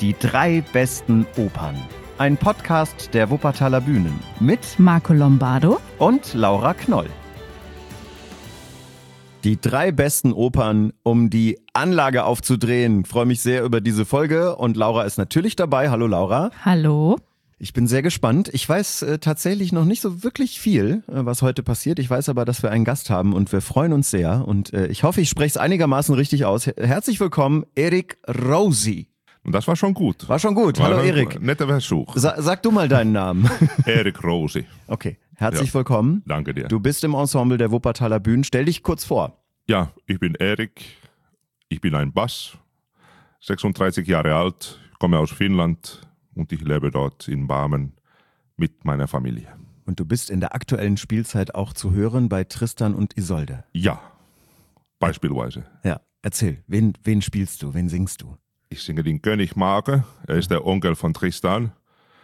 Die 3 besten Opern. Ein Podcast der Wuppertaler Bühnen mit Marco Lombardo und Laura Knoll. Die 3 besten Opern, um die Anlage aufzudrehen. Ich freue mich sehr über diese Folge und Laura ist natürlich dabei. Hallo Laura. Hallo. Ich bin sehr gespannt. Ich weiß tatsächlich noch nicht so wirklich viel, was heute passiert. Ich weiß aber, dass wir einen Gast haben und wir freuen uns sehr. Und ich hoffe, ich spreche es einigermaßen richtig aus. Herzlich willkommen, Erik Rosi. Das war schon gut. War schon gut. Hallo Erik. Netter Versuch. Sag du mal deinen Namen. Erik Rosi. Okay, herzlich willkommen. Danke dir. Du bist im Ensemble der Wuppertaler Bühnen. Stell dich kurz vor. Ja, ich bin Erik. Ich bin ein Bass, 36 Jahre alt, komme aus Finnland und ich lebe dort in Barmen mit meiner Familie. Und du bist in der aktuellen Spielzeit auch zu hören bei Tristan und Isolde. Ja, beispielsweise. Ja, erzähl, wen spielst du, wen singst du? Ich singe den König Marke, er ist der Onkel von Tristan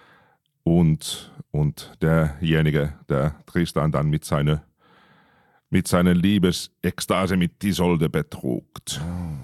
und derjenige, der Tristan dann mit seiner Liebesekstase mit Isolde betrugt.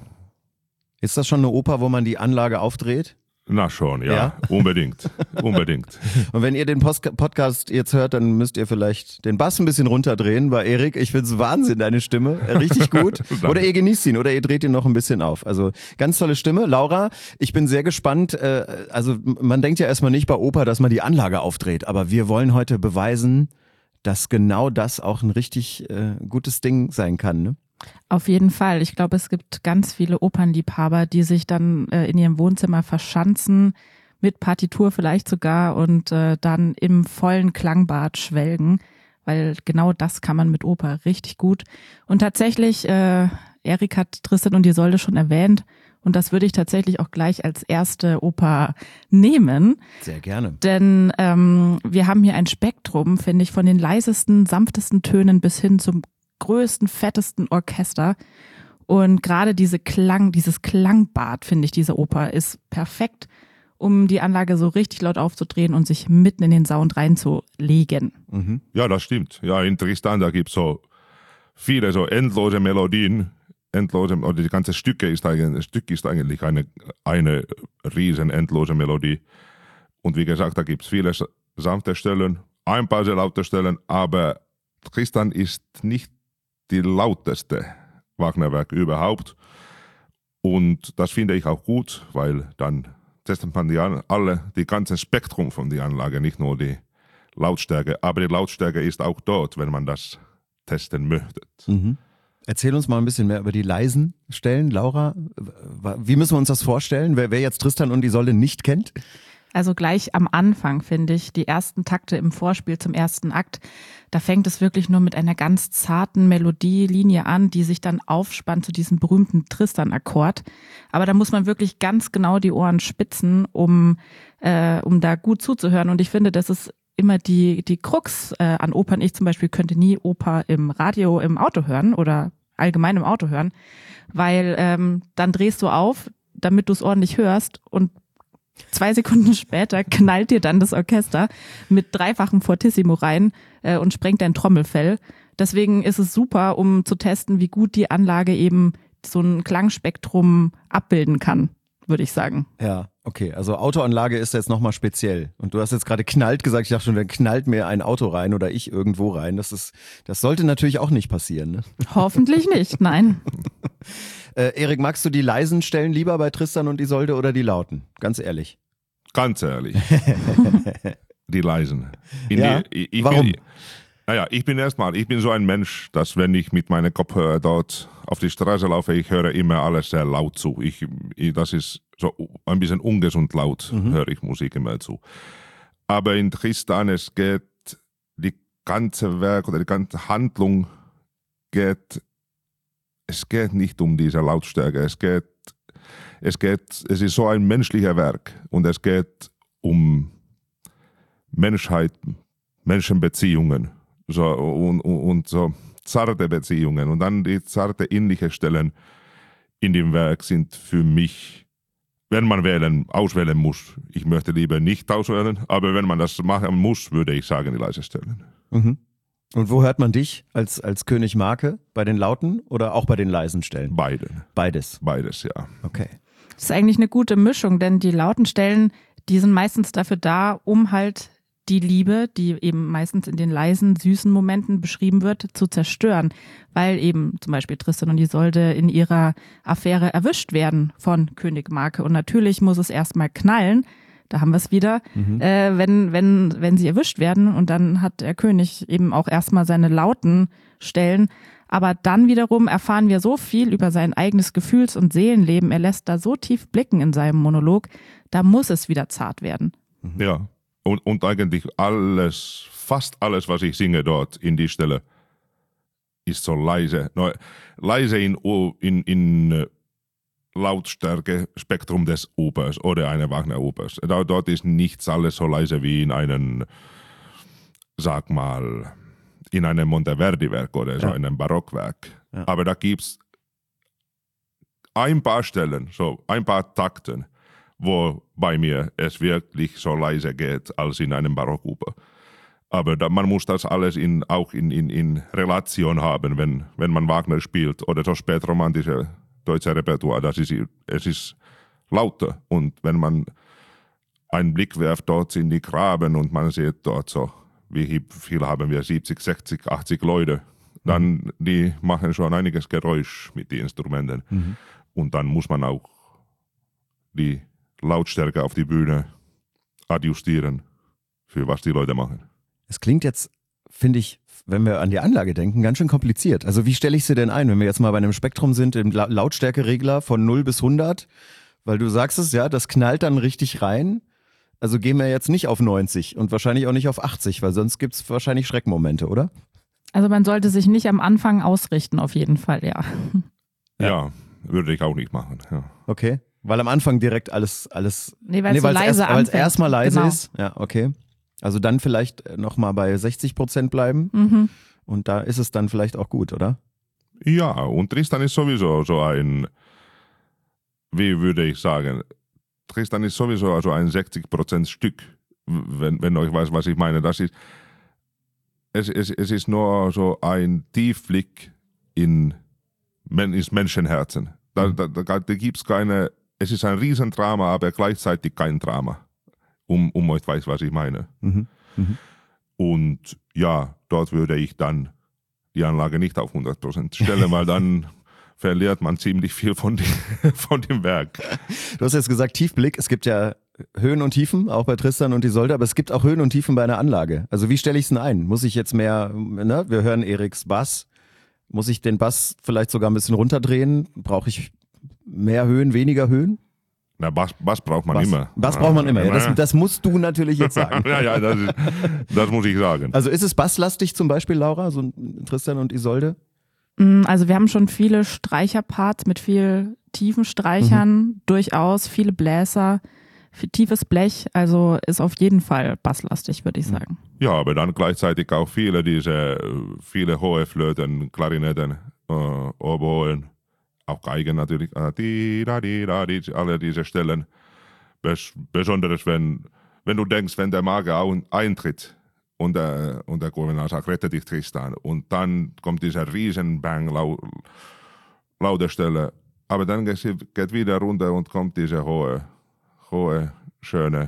Ist das schon eine Oper, wo man die Anlage aufdreht? Na schon, ja? Unbedingt. Und wenn ihr den Podcast jetzt hört, dann müsst ihr vielleicht den Bass ein bisschen runterdrehen bei Erik. Ich finde es Wahnsinn, deine Stimme. Richtig gut. Oder ihr genießt ihn oder ihr dreht ihn noch ein bisschen auf. Also ganz tolle Stimme. Laura, ich bin sehr gespannt. Also man denkt ja erstmal nicht bei Oper, dass man die Anlage aufdreht. Aber wir wollen heute beweisen, dass genau das auch ein richtig gutes Ding sein kann, ne? Auf jeden Fall. Ich glaube, es gibt ganz viele Opernliebhaber, die sich dann in ihrem Wohnzimmer verschanzen, mit Partitur vielleicht sogar und dann im vollen Klangbad schwelgen, weil genau das kann man mit Oper richtig gut. Und tatsächlich, Erik hat Tristan und Isolde schon erwähnt und das würde ich tatsächlich auch gleich als erste Oper nehmen. Sehr gerne. Denn wir haben hier ein Spektrum, finde ich, von den leisesten, sanftesten Tönen bis hin zum größten, fettesten Orchester. Und gerade dieses Klangbad, finde ich, diese Oper ist perfekt, um die Anlage so richtig laut aufzudrehen und sich mitten in den Sound reinzulegen. Mhm. Ja, das stimmt. Ja, in Tristan, da gibt es so viele so endlose Melodien. Oder die ganze Stück ist eigentlich eine riesen endlose Melodie. Und wie gesagt, da gibt es viele sanfte Stellen, ein paar sehr laute Stellen, aber Tristan ist nicht die lauteste Wagner-Werk überhaupt. Und das finde ich auch gut, weil dann testet man die ganze Spektrum von der Anlage, nicht nur die Lautstärke. Aber die Lautstärke ist auch dort, wenn man das testen möchte. Mhm. Erzähl uns mal ein bisschen mehr über die leisen Stellen, Laura. Wie müssen wir uns das vorstellen, wer jetzt Tristan und Isolde nicht kennt? Also gleich am Anfang, finde ich, die ersten Takte im Vorspiel zum ersten Akt, da fängt es wirklich nur mit einer ganz zarten Melodielinie an, die sich dann aufspannt zu diesem berühmten Tristan-Akkord. Aber da muss man wirklich ganz genau die Ohren spitzen, um da gut zuzuhören. Und ich finde, das ist immer die Krux an Opern. Ich zum Beispiel könnte nie Oper im Radio im Auto hören oder allgemein im Auto hören, weil dann drehst du auf, damit du es ordentlich hörst und 2 Sekunden später knallt dir dann das Orchester mit 3-fachem Fortissimo rein und sprengt dein Trommelfell. Deswegen ist es super, um zu testen, wie gut die Anlage eben so ein Klangspektrum abbilden kann, würde ich sagen. Ja, okay. Also Autoanlage ist jetzt nochmal speziell. Und du hast jetzt gerade knallt gesagt. Ich dachte schon, dann knallt mir ein Auto rein oder ich irgendwo rein. Das sollte natürlich auch nicht passieren, ne? Hoffentlich nicht, nein. Erik, magst du die leisen Stellen lieber bei Tristan und Isolde oder die lauten? Ganz ehrlich. Ganz ehrlich. Die leisen. Warum? Ich bin so ein Mensch, dass wenn ich mit meinen Kopfhörer dort auf die Straße laufe, ich höre immer alles sehr laut zu. Das ist so ein bisschen ungesund laut, höre ich Musik immer zu. Aber in Tristan, es geht die ganze Werk oder die ganze Handlung es geht nicht um diese Lautstärke. Es ist so ein menschlicher Werk und es geht um Menschheit, Menschenbeziehungen und so zarte Beziehungen. Und dann die zarte innerliche Stellen in dem Werk sind für mich, wenn man auswählen muss, ich möchte lieber nicht auswählen, aber wenn man das machen muss, würde ich sagen, die leise Stellen. Mhm. Und wo hört man dich als König Marke? Bei den lauten oder auch bei den leisen Stellen? Beides, Beides, ja. Okay. Das ist eigentlich eine gute Mischung, denn die lauten Stellen, die sind meistens dafür da, um halt die Liebe, die eben meistens in den leisen, süßen Momenten beschrieben wird, zu zerstören, weil eben zum Beispiel Tristan und Isolde in ihrer Affäre erwischt werden von König Marke. Und natürlich muss es erstmal knallen, da haben wir es wieder, wenn sie erwischt werden, und dann hat der König eben auch erstmal seine lauten Stellen. Aber dann wiederum erfahren wir so viel über sein eigenes Gefühls- und Seelenleben. Er lässt da so tief blicken in seinem Monolog, da muss es wieder zart werden. Ja, und eigentlich fast alles, was ich singe dort in die Stelle, ist so leise. Leise in Lautstärke-Spektrum des Opers oder einer Wagner-Opers. Dort ist nichts alles so leise wie in einem, sag mal, in einem Monteverdi-Werk oder so, in einem Barockwerk. Ja. Aber da gibt es ein paar Stellen, so ein paar Takten, wo bei mir es wirklich so leise geht als in einem Barockoper. Aber man muss das alles auch in Relation haben, wenn man Wagner spielt oder so spätromantische deutsche Repertoire. Es ist lauter, und wenn man einen Blick werft dort in die Graben und man sieht dort so, wie viel haben wir, 70, 60, 80 Leute, dann die machen schon einiges Geräusch mit den Instrumenten. Und dann muss man auch die Lautstärke auf die Bühne adjustieren, für was die Leute machen. Es klingt jetzt, finde ich, wenn wir an die Anlage denken, ganz schön kompliziert. Also wie stelle ich sie denn ein, wenn wir jetzt mal bei einem Spektrum sind, im Lautstärkeregler von 0 bis 100? Weil du sagst es, ja, das knallt dann richtig rein. Also gehen wir jetzt nicht auf 90 und wahrscheinlich auch nicht auf 80, weil sonst gibt es wahrscheinlich Schreckmomente, oder? Also man sollte sich nicht am Anfang ausrichten, auf jeden Fall, ja. Ja, würde ich auch nicht machen. Ja. Okay, weil am Anfang direkt alles weil es erstmal leise genau. ist. Ja, okay. Also dann vielleicht nochmal bei 60% bleiben und da ist es dann vielleicht auch gut, oder? Ja, und Tristan ist sowieso so ein, wie würde ich sagen, Tristan ist sowieso also ein 60% Stück, wenn euch weiß, was ich meine. Das ist, es ist nur so ein Tiefblick ins Menschenherzen. Da gibt es keine, es ist ein Riesendrama, aber gleichzeitig kein Drama. Um euch weiß, was ich meine. Und ja, dort würde ich dann die Anlage nicht auf 100% stellen, weil dann verliert man ziemlich viel von dem Werk. Du hast jetzt gesagt Tiefblick, es gibt ja Höhen und Tiefen, auch bei Tristan und Isolde, aber es gibt auch Höhen und Tiefen bei einer Anlage. Also wie stelle ich es denn ein? Muss ich jetzt mehr, ne? Wir hören Eriks Bass, muss ich den Bass vielleicht sogar ein bisschen runterdrehen? Brauche ich mehr Höhen, weniger Höhen? Na, Bass braucht man immer. Bass braucht man immer, ja, das musst du natürlich jetzt sagen. ja, das muss ich sagen. Also ist es basslastig zum Beispiel, Laura, so Tristan und Isolde? Also wir haben schon viele Streicherparts mit viel tiefen Streichern, durchaus viele Bläser, viel tiefes Blech, also ist auf jeden Fall basslastig, würde ich sagen. Ja, aber dann gleichzeitig auch viele hohe Flöten, Klarinetten, Oboen, auch Geigen natürlich, alle diese Stellen. Besonders wenn du denkst, wenn der Mager eintritt, und der Gouverneur sagt, rette dich Tristan. Und dann kommt dieser Riesenbang, laute Stelle. Aber dann geht wieder runter und kommt diese hohe, schöne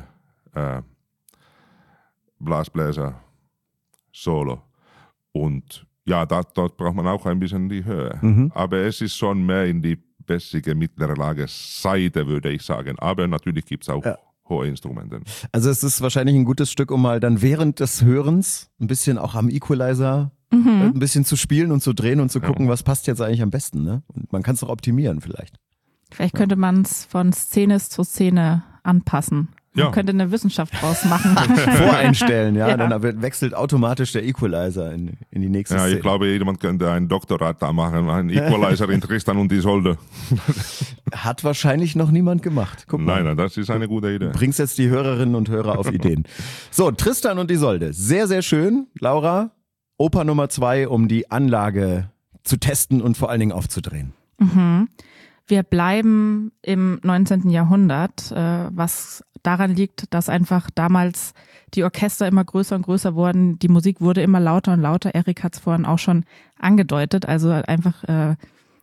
Blasbläser-Solo. Und ja, dort braucht man auch ein bisschen die Höhe. Aber es ist schon mehr in die bessige mittlere Lage-Seite, würde ich sagen. Aber natürlich gibt es auch hohe Instrumente. Also es ist wahrscheinlich ein gutes Stück, um mal dann während des Hörens ein bisschen auch am Equalizer ein bisschen zu spielen und zu drehen und zu gucken, was passt jetzt eigentlich am besten. Ne? Und man kann es auch optimieren vielleicht. Vielleicht könnte man es von Szene zu Szene anpassen. Man könnte eine Wissenschaft draus machen. Voreinstellen, dann wechselt automatisch der Equalizer in die nächste Szene. Ja, ich glaube, jemand könnte ein Doktorat da machen, ein Equalizer in Tristan und Isolde. Hat wahrscheinlich noch niemand gemacht. Guck mal. Nein, das ist eine gute Idee. Bringst jetzt die Hörerinnen und Hörer auf Ideen. So, Tristan und Isolde, sehr, sehr schön. Laura, Oper Nummer 2, um die Anlage zu testen und vor allen Dingen aufzudrehen. Wir bleiben im 19. Jahrhundert, was daran liegt, dass einfach damals die Orchester immer größer und größer wurden. Die Musik wurde immer lauter und lauter. Erik hat es vorhin auch schon angedeutet. Also einfach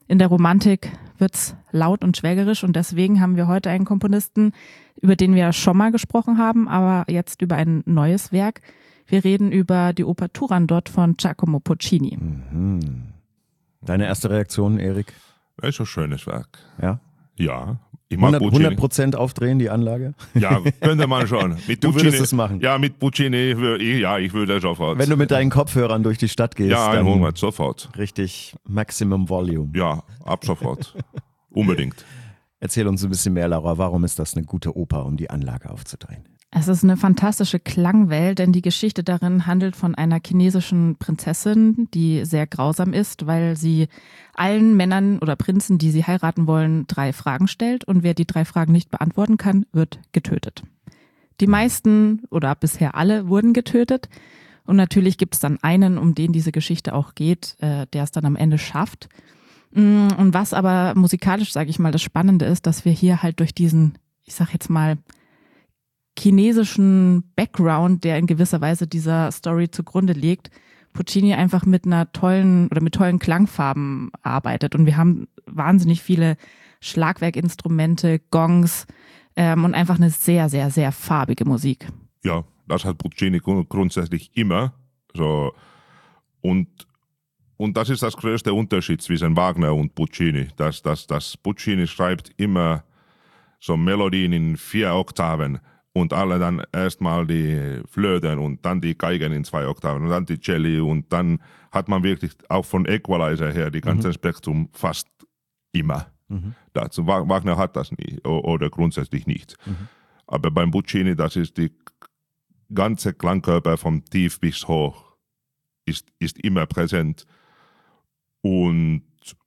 In der Romantik wird's laut und schwägerisch und deswegen haben wir heute einen Komponisten, über den wir schon mal gesprochen haben, aber jetzt über ein neues Werk. Wir reden über die Oper Turandot von Giacomo Puccini. Deine erste Reaktion, Erik? Das ist ein schönes Werk. Ja? Ja. Ich mag Puccini. 100% aufdrehen, die Anlage? Ja, könnte man schon. Mit Du Puccini, würdest es machen? Ja, mit Puccini, ich würde sofort. Wenn du mit deinen Kopfhörern durch die Stadt gehst, ja, dann 100, sofort. richtig Maximum Volume. Ja, ab sofort. Unbedingt. Erzähl uns ein bisschen mehr, Laura, warum ist das eine gute Oper, um die Anlage aufzudrehen? Es ist eine fantastische Klangwelt, denn die Geschichte darin handelt von einer chinesischen Prinzessin, die sehr grausam ist, weil sie allen Männern oder Prinzen, die sie heiraten wollen, 3 Fragen stellt und wer die 3 Fragen nicht beantworten kann, wird getötet. Die meisten oder bisher alle wurden getötet und natürlich gibt es dann einen, um den diese Geschichte auch geht, der es dann am Ende schafft. Und was aber musikalisch, sage ich mal, das Spannende ist, dass wir hier halt durch diesen, ich sag jetzt mal, chinesischen Background, der in gewisser Weise dieser Story zugrunde liegt, Puccini einfach mit tollen Klangfarben arbeitet. Und wir haben wahnsinnig viele Schlagwerkinstrumente, Gongs und einfach eine sehr, sehr, sehr farbige Musik. Ja, das hat Puccini grundsätzlich immer. So. Und das ist das größte Unterschied zwischen Wagner und Puccini. Dass Puccini schreibt immer so Melodien in 4 Oktaven. Und alle dann erstmal die Flöten und dann die Geigen in 2 Oktaven und dann die Celli und dann hat man wirklich auch von Equalizer her die ganze Spektrum fast immer. Dazu Wagner hat das nie oder grundsätzlich nicht. Aber beim Puccini, das ist die ganze Klangkörper vom Tief bis hoch ist immer präsent und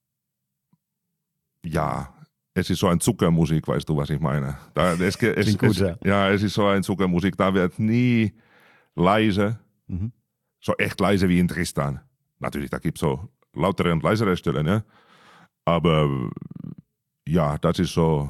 ja, es ist so ein Zuckermusik, weißt du, was ich meine? Es ist so ein Zuckermusik, da wird nie leise, so echt leise wie in Tristan. Natürlich, da gibt es so lautere und leisere Stellen, ja? Aber ja, das ist so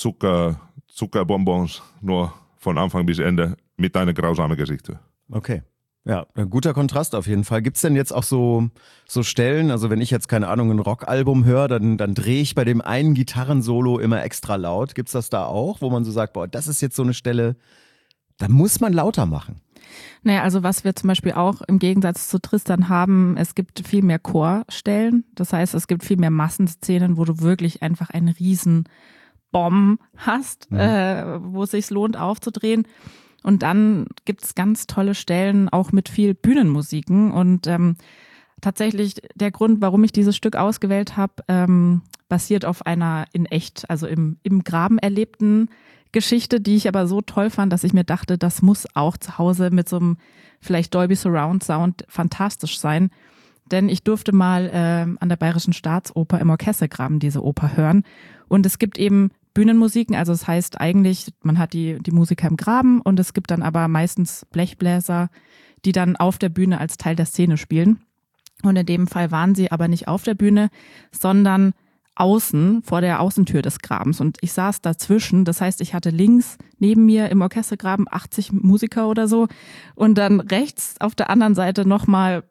Zuckerbonbons, nur von Anfang bis Ende mit einer grausamen Geschichte. Okay. Ja, ein guter Kontrast auf jeden Fall. Gibt's denn jetzt auch so Stellen, also wenn ich jetzt, keine Ahnung, ein Rockalbum höre, dann drehe ich bei dem einen Gitarrensolo immer extra laut. Gibt's das da auch, wo man so sagt, boah, das ist jetzt so eine Stelle, da muss man lauter machen? Naja, also was wir zum Beispiel auch im Gegensatz zu Tristan haben, es gibt viel mehr Chorstellen. Das heißt, es gibt viel mehr Massenszenen, wo du wirklich einfach einen riesen Bomb hast, wo es sich lohnt aufzudrehen. Und dann gibt's ganz tolle Stellen, auch mit viel Bühnenmusiken. Und tatsächlich der Grund, warum ich dieses Stück ausgewählt habe, basiert auf einer in echt, also im Graben erlebten Geschichte, die ich aber so toll fand, dass ich mir dachte, das muss auch zu Hause mit so einem vielleicht Dolby Surround Sound fantastisch sein. Denn ich durfte mal an der Bayerischen Staatsoper im Orchestergraben diese Oper hören. Und es gibt eben Bühnenmusiken, also das heißt eigentlich, man hat die Musiker im Graben und es gibt dann aber meistens Blechbläser, die dann auf der Bühne als Teil der Szene spielen. Und in dem Fall waren sie aber nicht auf der Bühne, sondern außen, vor der Außentür des Grabens. Und ich saß dazwischen, das heißt, ich hatte links neben mir im Orchestergraben 80 Musiker oder so und dann rechts auf der anderen Seite nochmal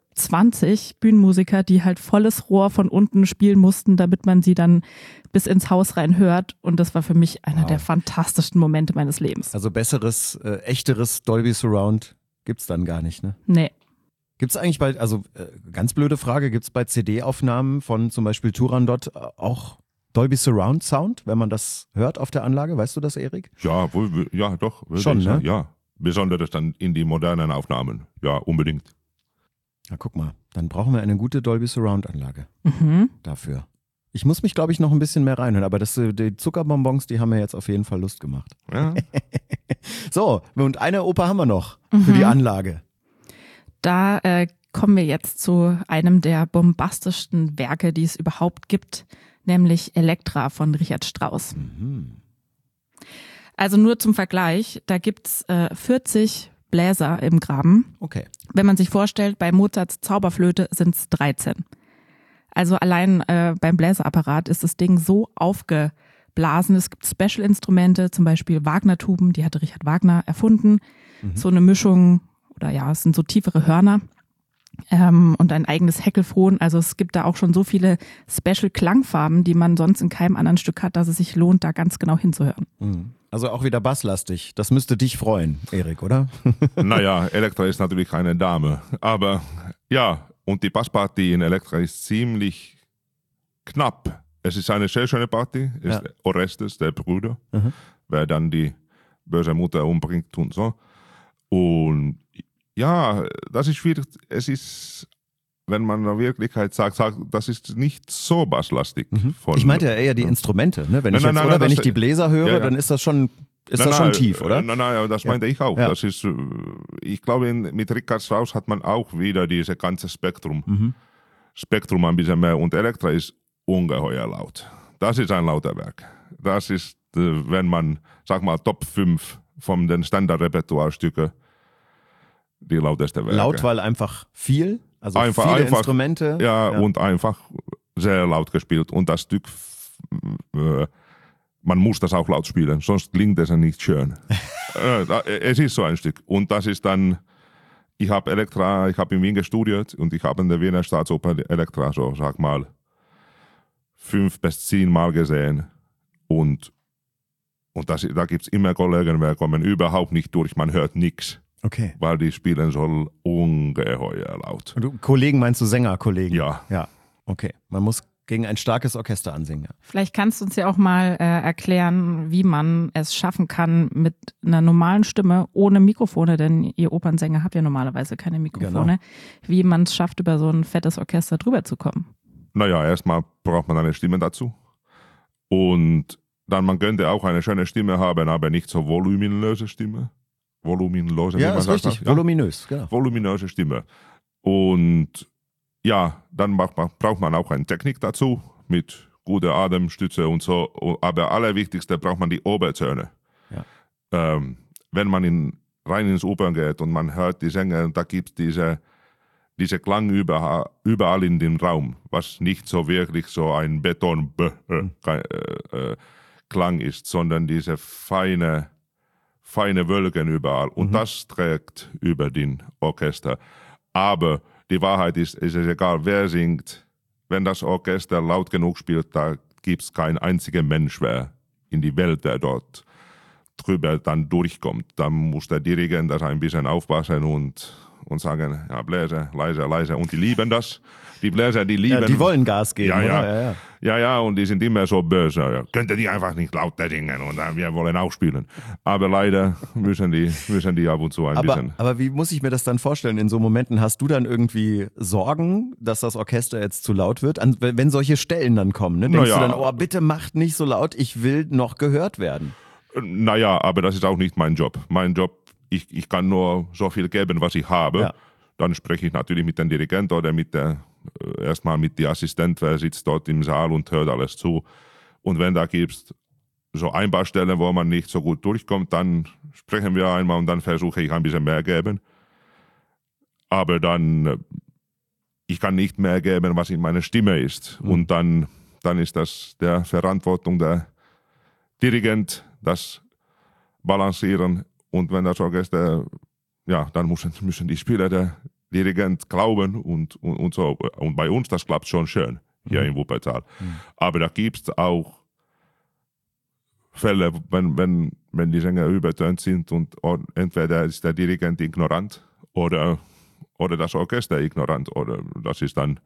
20 Bühnenmusiker, die halt volles Rohr von unten spielen mussten, damit man sie dann bis ins Haus rein hört. Und das war für mich einer der fantastischsten Momente meines Lebens. Also besseres, echteres Dolby Surround gibt's dann gar nicht, ne? Nee. Gibt's eigentlich ganz blöde Frage, gibt's bei CD-Aufnahmen von zum Beispiel Turandot auch Dolby Surround Sound, wenn man das hört auf der Anlage? Weißt du das, Erik? Ja, ja, doch. Schon, ne? Ja, besonders dann in die modernen Aufnahmen. Ja, unbedingt. Na, guck mal, dann brauchen wir eine gute Dolby Surround Anlage dafür. Ich muss mich, glaube ich, noch ein bisschen mehr reinhören, aber die Zuckerbonbons, die haben mir jetzt auf jeden Fall Lust gemacht. Ja. So, und eine Oper haben wir noch für die Anlage. Da kommen wir jetzt zu einem der bombastischsten Werke, die es überhaupt gibt, nämlich Elektra von Richard Strauss. Also nur zum Vergleich, da gibt's 40 Bläser im Graben. Okay. Wenn man sich vorstellt, bei Mozarts Zauberflöte sind's 13. Also allein beim Bläserapparat ist das Ding so aufgeblasen. Es gibt Special-Instrumente, zum Beispiel Wagner-Tuben, die hatte Richard Wagner erfunden. So eine Mischung, oder ja, es sind so tiefere Hörner. und ein eigenes Heckelphon. Also es gibt da auch schon so viele Special-Klangfarben, die man sonst in keinem anderen Stück hat, dass es sich lohnt, da ganz genau hinzuhören. Also auch wieder basslastig. Das müsste dich freuen, Erik, oder? Naja, Elektra ist natürlich eine Dame. Aber ja, und die Basspartie in Elektra ist ziemlich knapp. Es ist eine sehr schöne Partie. Es ist Orestes, der Bruder, wer dann die böse Mutter umbringt und so. Und ja, das ist schwierig. Es ist, wenn man in der Wirklichkeit sagt, das ist nicht so basslastig. Ich meinte ja eher die Instrumente. Ne? Wenn ich die Bläser höre, dann ist das schon tief, oder? Nein, das meinte ich auch. Ja. Das ist, ich glaube, mit Richard Strauss hat man auch wieder dieses ganze Spektrum ein bisschen mehr. Und Elektra ist ungeheuer laut. Das ist ein lauter Werk. Das ist, wenn man, sag mal, Top 5 von den Standardrepertoirestücken die lauteste Werke. Laut, weil einfach viel? Also viele Instrumente? Ja, und einfach sehr laut gespielt. Und das Stück, man muss das auch laut spielen, sonst klingt es ja nicht schön. Es ist so ein Stück. Und das ist dann, ich habe in Wien gestudiert und ich habe in der Wiener Staatsoper Elektra so, sag mal, 5 bis 10 Mal gesehen. Und da gibt es immer Kollegen, die kommen überhaupt nicht durch, man hört nichts. Okay. Weil die spielen so ungeheuer laut. Und Kollegen meinst du Sängerkollegen? Ja. Ja, okay. Man muss gegen ein starkes Orchester ansingen. Vielleicht kannst du uns ja auch mal erklären, wie man es schaffen kann mit einer normalen Stimme, ohne Mikrofone, denn ihr Opernsänger habt ja normalerweise keine Mikrofone, wie man es schafft, über so ein fettes Orchester drüber zu kommen. Naja, erstmal braucht man eine Stimme dazu. Und dann, man könnte auch eine schöne Stimme haben, aber nicht so voluminöse Stimme. Ja, ist richtig. Ja? Voluminös, genau. Voluminöse Stimme. Und ja, dann braucht man auch eine Technik dazu mit guter Atemstütze und so. Aber allerwichtigste braucht man die Obertöne. Ja. Wenn man rein ins Opern geht und man hört die Sänger, da gibt es diese Klang überall in dem Raum, was nicht so wirklich so ein Beton-Klang ist, sondern diese feine Wölken überall. Und das trägt über den Orchester. Aber die Wahrheit ist, es ist egal, wer singt. Wenn das Orchester laut genug spielt, da gibt es kein einziger Mensch mehr in die Welt, der dort drüber dann durchkommt. Da muss der Dirigent das ein bisschen aufpassen und sagen, ja, Bläser, leise. Und die lieben das. Die Bläser, die lieben. Ja, die wollen Gas geben, oder? Ja, und die sind immer so böse. Ja. Könnte die einfach nicht lauter singen und wir wollen auch spielen. Aber leider müssen die ab und zu ein bisschen. Aber wie muss ich mir das dann vorstellen? In so Momenten hast du dann irgendwie Sorgen, dass das Orchester jetzt zu laut wird? Wenn solche Stellen dann kommen, ne? Denkst du dann, oh, bitte macht nicht so laut, ich will noch gehört werden. Naja, aber das ist auch nicht mein Job. Mein Job, ich kann nur so viel geben, was ich habe. Ja. Dann spreche ich natürlich mit dem Dirigenten oder erstmal mit dem Assistent, wer sitzt dort im Saal und hört alles zu. Und wenn da gibt es so ein paar Stellen, wo man nicht so gut durchkommt, dann sprechen wir einmal und dann versuche ich ein bisschen mehr geben. Aber dann, ich kann nicht mehr geben, was in meiner Stimme ist. Und dann ist das der Verantwortung der Dirigent, das Balancieren. Und wenn das Orchester, ja, dann müssen die Spieler der Dirigent glauben und so. Und bei uns, das klappt schon schön hier in Wuppertal. Aber da gibt es auch Fälle, wenn die Sänger übertönt sind und entweder ist der Dirigent ignorant oder das Orchester ignorant. Oder das ist dann,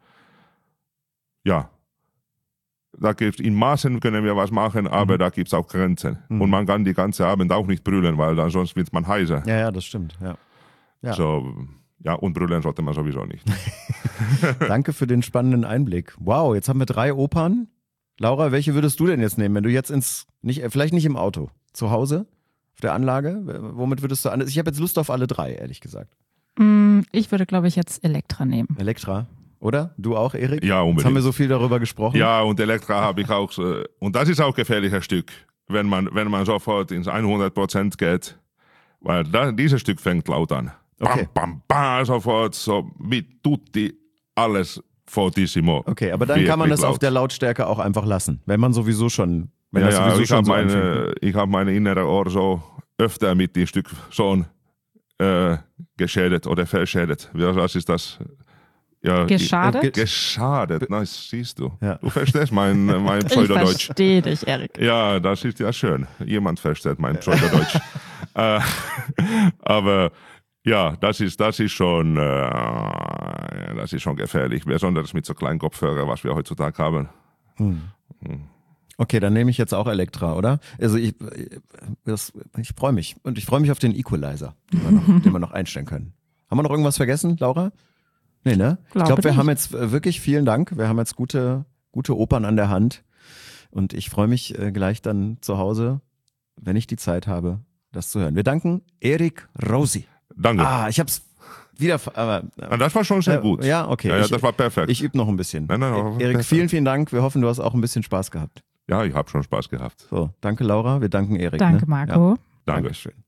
ja, da gibt's in Maßen können wir was machen, aber da gibt es auch Grenzen. Und man kann die ganze Abend auch nicht brüllen, weil dann sonst wird man heiser. Ja, das stimmt. Ja. So, ja, und brüllen sollte man sowieso nicht. Danke für den spannenden Einblick. Wow, jetzt haben wir 3 Opern. Laura, welche würdest du denn jetzt nehmen, wenn du jetzt vielleicht nicht im Auto, zu Hause, auf der Anlage, womit würdest du ich habe jetzt Lust auf alle 3, ehrlich gesagt. Ich würde, glaube ich, jetzt Elektra nehmen. Elektra? Oder? Du auch, Erik? Ja, unbedingt. Jetzt haben wir so viel darüber gesprochen. Ja, und Elektra habe ich auch. Und das ist auch ein gefährliches Stück, wenn man sofort ins 100% geht, weil dieses Stück fängt laut an. Okay. Bam, bam, bam, sofort, so mit tutti, alles fortissimo. Okay, aber dann kann man das auf der Lautstärke auch einfach lassen, wenn man sowieso schon, ich habe meine innere Ohr so öfter mit dem Stück schon geschädigt oder verschädigt. Was ist das? Ja, Geschadet? Geschadet, na, siehst du. Ja. Du verstehst mein Ich Pseudodeutsch. verstehe dich, Erik. Ja, das ist ja schön. Jemand versteht mein Pseudodeutsch. Aber ja, das ist schon gefährlich, besonders mit so kleinen Kopfhörern, was wir heutzutage haben. Okay, dann nehme ich jetzt auch Elektra, oder? Also ich freue mich. Und ich freue mich auf den Equalizer, den wir noch einstellen können. Haben wir noch irgendwas vergessen, Laura? Nee, ne? Ich glaube, wir haben jetzt wirklich vielen Dank. Wir haben jetzt gute Opern an der Hand. Und ich freue mich gleich dann zu Hause, wenn ich die Zeit habe, das zu hören. Wir danken Erik Rosi. Danke. Ich hab's wieder. Das war schon sehr gut. Ja, okay. Ja, das war perfekt. Ich übe noch ein bisschen. Nein, Erik, perfekt. vielen, vielen Dank. Wir hoffen, du hast auch ein bisschen Spaß gehabt. Ja, ich habe schon Spaß gehabt. So, danke Laura. Wir danken Erik. Danke, ne? Marco. Ja. Danke. Dankeschön.